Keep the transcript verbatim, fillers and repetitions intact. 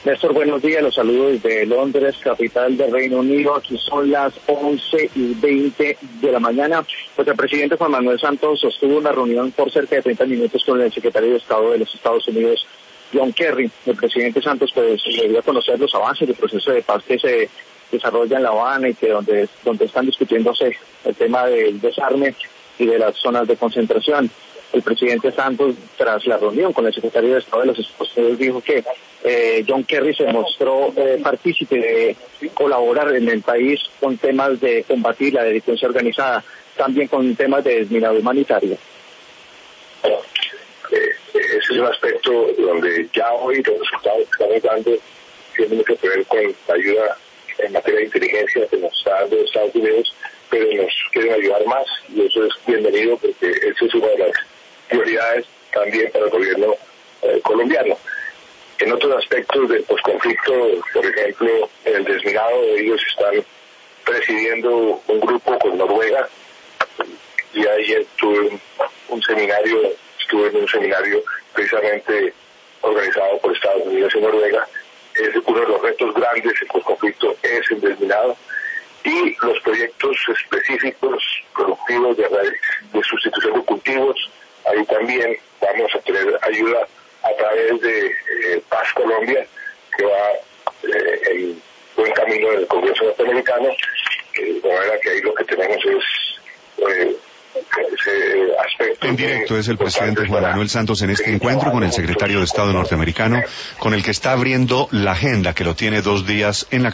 Néstor, buenos días, los saludo desde Londres, capital del Reino Unido. Aquí son las once y veinte de la mañana. Pues el presidente Juan Manuel Santos sostuvo una reunión por cerca de treinta minutos con el secretario de Estado de los Estados Unidos, John Kerry. El presidente Santos pues le dio a conocer los avances del proceso de paz que se desarrolla en La Habana y que donde, donde están discutiéndose el tema del desarme y de las zonas de concentración. El presidente Santos, tras la reunión con el secretario de Estado de los Estados Unidos, dijo que eh, John Kerry se mostró eh, partícipe de colaborar en el país con temas de combatir la delincuencia organizada, también con temas de desminado humanitario. Eh, ese es un aspecto donde ya hoy los resultados que estamos dando tienen mucho que ver con la ayuda en materia de inteligencia que nos está dando Estados Unidos, pero nos quieren ayudar más y eso es bienvenido porque eso es una de las prioridades también para el gobierno eh, colombiano. En otros aspectos del posconflicto, por ejemplo, el desminado, ellos están presidiendo un grupo con Noruega y ayer tuve un, un seminario, estuve en un seminario precisamente organizado por Estados Unidos y Noruega. Es uno de los retos grandes en posconflicto es el desminado y los proyectos específicos productivos de, de sustitución de cultivos. Ahí también vamos a tener ayuda a través de eh, Paz Colombia, que va eh, en buen camino del Congreso Norteamericano, eh, de manera que ahí lo que tenemos es eh, ese aspecto. En directo es el presidente Juan Manuel Santos en este encuentro con el secretario de Estado norteamericano, con el que está abriendo la agenda que lo tiene dos días en la